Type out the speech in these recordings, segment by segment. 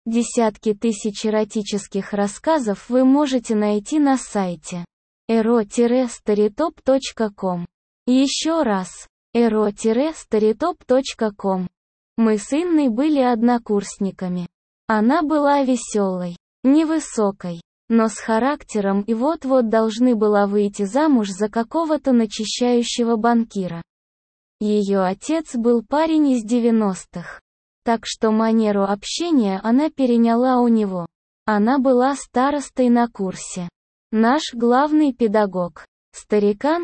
Десятки тысяч эротических рассказов вы можете найти на сайте ero-storytop.com. Еще раз, ero-storytop.com. Мы с Инной были однокурсниками. Она была веселой, невысокой, но с характером и вот-вот должны была выйти замуж за какого-то начищающего банкира. Ее отец был парень из 90-х. Так что манеру общения она переняла у него. Она была старостой на курсе. Наш главный педагог. Старикан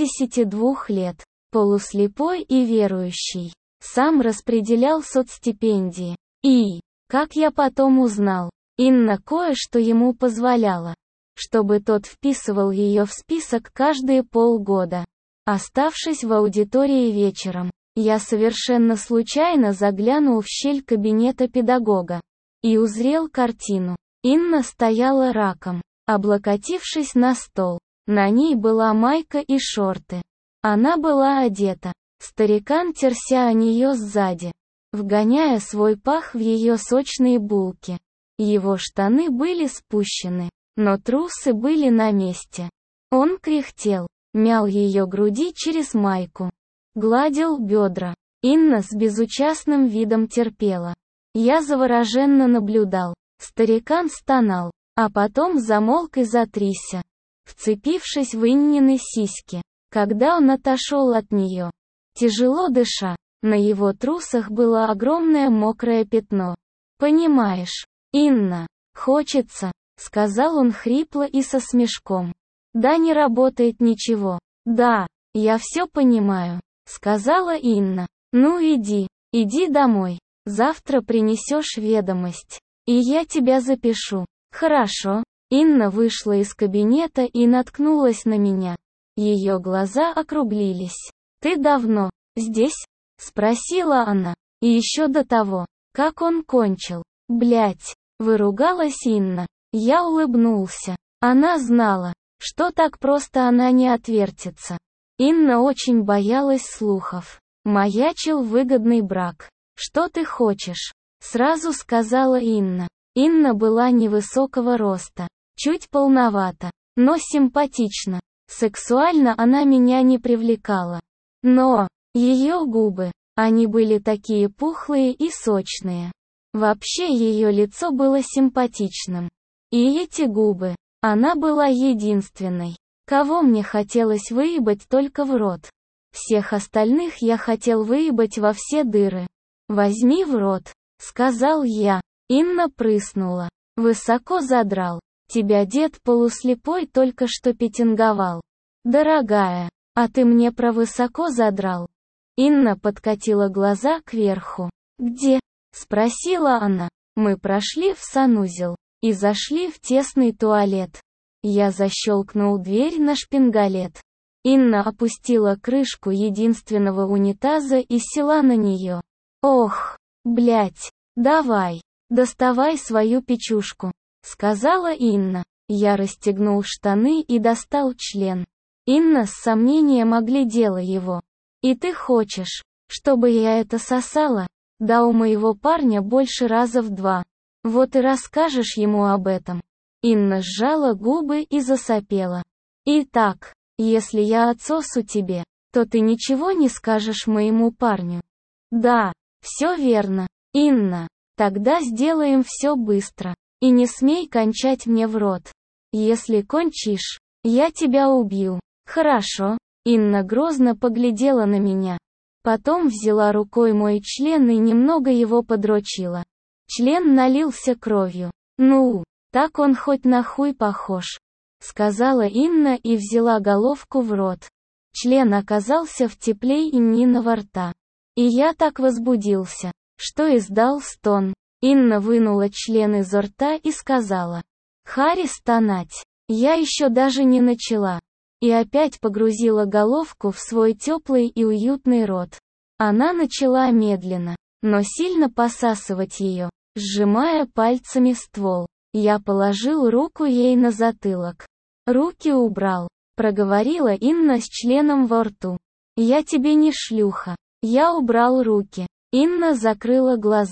72 лет. Полуслепой и верующий. Сам распределял соцстипендии. И, как я потом узнал, Инна кое-что ему позволяла. Чтобы тот вписывал ее в список каждые полгода. Оставшись в аудитории вечером, я совершенно случайно заглянул в щель кабинета педагога. И узрел картину. Инна стояла раком, облокотившись на стол. На ней была майка и шорты. Она была одета. Старикан терся о нее сзади, вгоняя свой пах в ее сочные булки. Его штаны были спущены, но трусы были на месте. Он кряхтел, мял ее груди через майку. Гладил бедра. Инна с безучастным видом терпела. Я завороженно наблюдал. Старикан стонал, а потом замолк и затрясся, вцепившись в Иннины сиськи. Когда он отошел от нее, тяжело дыша, на его трусах было огромное мокрое пятно. «Понимаешь, Инна, хочется», — сказал он хрипло и со смешком. «Да не работает ничего». «Да, я все понимаю», — сказала Инна. «Ну иди домой. Завтра принесешь ведомость. И я тебя запишу». «Хорошо». Инна вышла из кабинета и наткнулась на меня. Ее глаза округлились. «Ты давно здесь?» — спросила она. И еще до того, как он кончил. «Блядь», — выругалась Инна. Я улыбнулся. Она знала, что так просто она не отвертится. Инна очень боялась слухов. Маячил выгодный брак. «Что ты хочешь?» — сразу сказала Инна. Инна была невысокого роста, чуть полновата, но симпатична. Сексуально она меня не привлекала. Но ее губы, они были такие пухлые и сочные. Вообще ее лицо было симпатичным. И эти губы, она была единственной, кого мне хотелось выебать только в рот. Всех остальных я хотел выебать во все дыры. «Возьми в рот», — сказал я. Инна прыснула. «Высоко задрал. Тебя дед полуслепой только что петинговал». «Дорогая, а ты мне про высоко задрал?» Инна подкатила глаза кверху. «Где?» — спросила она. Мы прошли в санузел и зашли в тесный туалет. Я защелкнул дверь на шпингалет. Инна опустила крышку единственного унитаза и села на нее. «Ох, блядь, давай, доставай свою печушку», — сказала Инна. Я расстегнул штаны и достал член. Инна с сомнением оглядела его. «И ты хочешь, чтобы я это сосала? Да у моего парня больше раза в 2. Вот и расскажешь ему об этом». Инна сжала губы и засопела. «Итак, если я отсосу тебе, то ты ничего не скажешь моему парню?» «Да, все верно, Инна. Тогда сделаем все быстро. И не смей кончать мне в рот. Если кончишь, я тебя убью». «Хорошо». Инна грозно поглядела на меня. Потом взяла рукой мой член и немного его подрочила. Член налился кровью. «Ну, так он хоть на хуй похож», — сказала Инна и взяла головку в рот. Член оказался в тепле Инниного рта. И я так возбудился, что издал стон. Инна вынула член изо рта и сказала: «Хари стонать». Я еще даже не начала. И опять погрузила головку в свой теплый и уютный рот. Она начала медленно, но сильно посасывать ее, сжимая пальцами ствол. Я положил руку ей на затылок. «Руки убрал», — проговорила Инна с членом во рту. «Я тебе не шлюха». Я убрал руки. Инна закрыла глаза.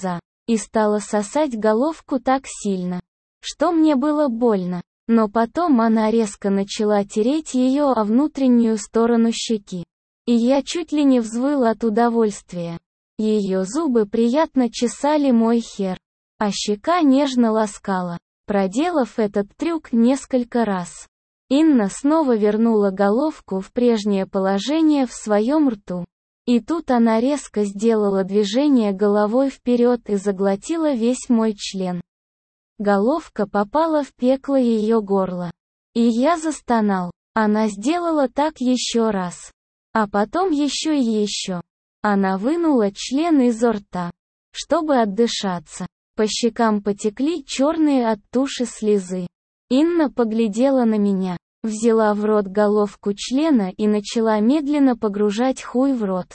и стала сосать головку так сильно, что мне было больно. Но потом она резко начала тереть ее о внутреннюю сторону щеки. И я чуть ли не взвыл от удовольствия. Ее зубы приятно чесали мой хер, а щека нежно ласкала. Проделав этот трюк несколько раз, Инна снова вернула головку в прежнее положение в своем рту. И тут она резко сделала движение головой вперед и заглотила весь мой член. Головка попала в пекло ее горла. И я застонал. Она сделала так еще раз. А потом еще и еще. Она вынула член изо рта, чтобы отдышаться. По щекам потекли черные от туши слезы. Инна поглядела на меня, взяла в рот головку члена и начала медленно погружать хуй в рот.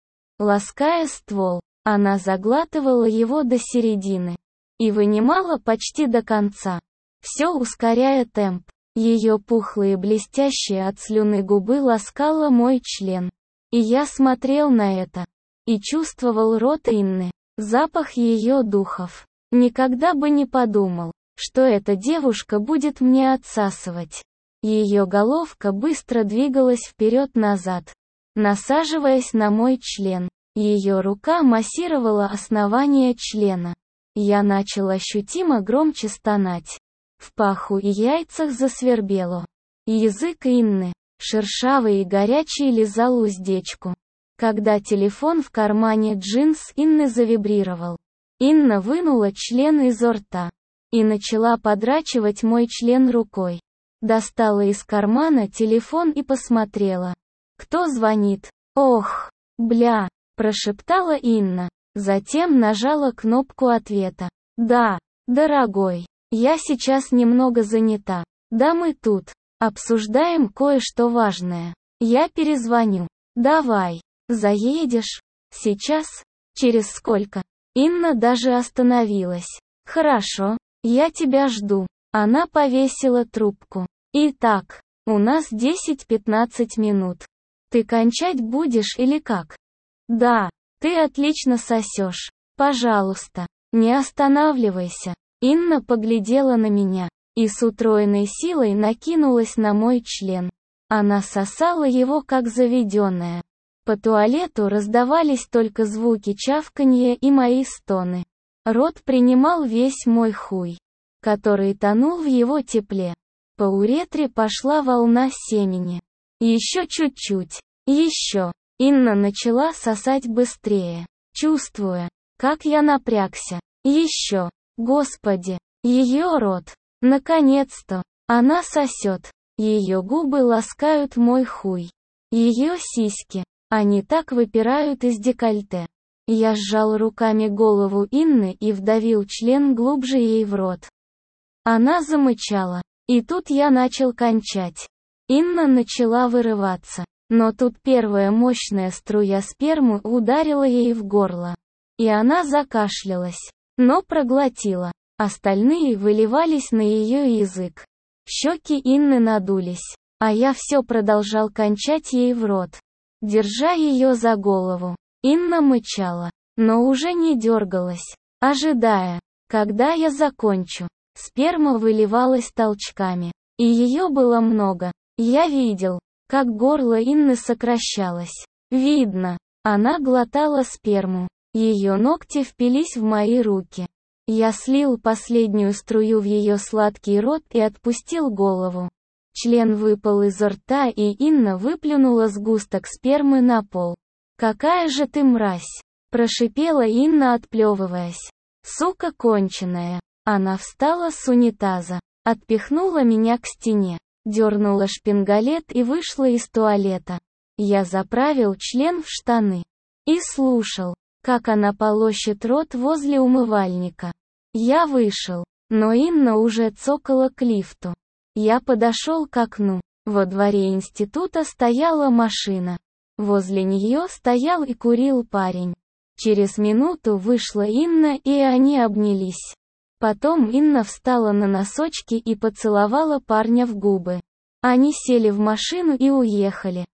Лаская ствол, она заглатывала его до середины и вынимала почти до конца, все ускоряя темп. Ее пухлые блестящие от слюны губы ласкала мой член. И я смотрел на это. И чувствовал рот Инны, запах ее духов. Никогда бы не подумал, что эта девушка будет мне отсасывать. Ее головка быстро двигалась вперед-назад, насаживаясь на мой член. Ее рука массировала основание члена. Я начал ощутимо громче стонать. В паху и яйцах засвербело. Язык Инны, шершавый и горячий, лизал уздечку. Когда телефон в кармане джинс Инны завибрировал, Инна вынула член изо рта и начала подрачивать мой член рукой. Достала из кармана телефон и посмотрела. «Кто звонит?» «Ох, бля!» – прошептала Инна. Затем нажала кнопку ответа. «Да, дорогой, я сейчас немного занята. Да, мы тут обсуждаем кое-что важное. Я перезвоню. Давай, заедешь? Сейчас? Через сколько?» Инна даже остановилась. «Хорошо, я тебя жду». Она повесила трубку. «Итак, у нас 10-15 минут. Ты кончать будешь или как?» «Да. Ты отлично сосешь. Пожалуйста, не останавливайся». Инна поглядела на меня и с утроенной силой накинулась на мой член. Она сосала его как заведенная. По туалету раздавались только звуки чавканья и мои стоны. Рот принимал весь мой хуй, который тонул в его тепле. По уретре пошла волна семени. Еще чуть-чуть. Еще. Инна начала сосать быстрее, чувствуя, как я напрягся. Еще. Господи. Ее рот. Наконец-то. Она сосет. Ее губы ласкают мой хуй. Ее сиськи. Они так выпирают из декольте. Я сжал руками голову Инны и вдавил член глубже ей в рот. Она замычала. И тут я начал кончать. Инна начала вырываться. Но тут первая мощная струя спермы ударила ей в горло. И она закашлялась, но проглотила. Остальные выливались на ее язык. Щеки Инны надулись, а я все продолжал кончать ей в рот, держа ее за голову. Инна мычала, но уже не дергалась, ожидая, когда я закончу. Сперма выливалась толчками, и ее было много. Я видел, как горло Инны сокращалось. Видно, она глотала сперму. Ее ногти впились в мои руки. Я слил последнюю струю в ее сладкий рот и отпустил голову. Член выпал изо рта, и Инна выплюнула сгусток спермы на пол. «Какая же ты мразь!» – прошипела Инна, отплевываясь. «Сука конченая!» Она встала с унитаза, отпихнула меня к стене, дернула шпингалет и вышла из туалета. Я заправил член в штаны и слушал, как она полощет рот возле умывальника. Я вышел, но Инна уже цокала к лифту. Я подошел к окну. Во дворе института стояла машина. Возле нее стоял и курил парень. Через минуту вышла Инна, и они обнялись. Потом Инна встала на носочки и поцеловала парня в губы. Они сели в машину и уехали.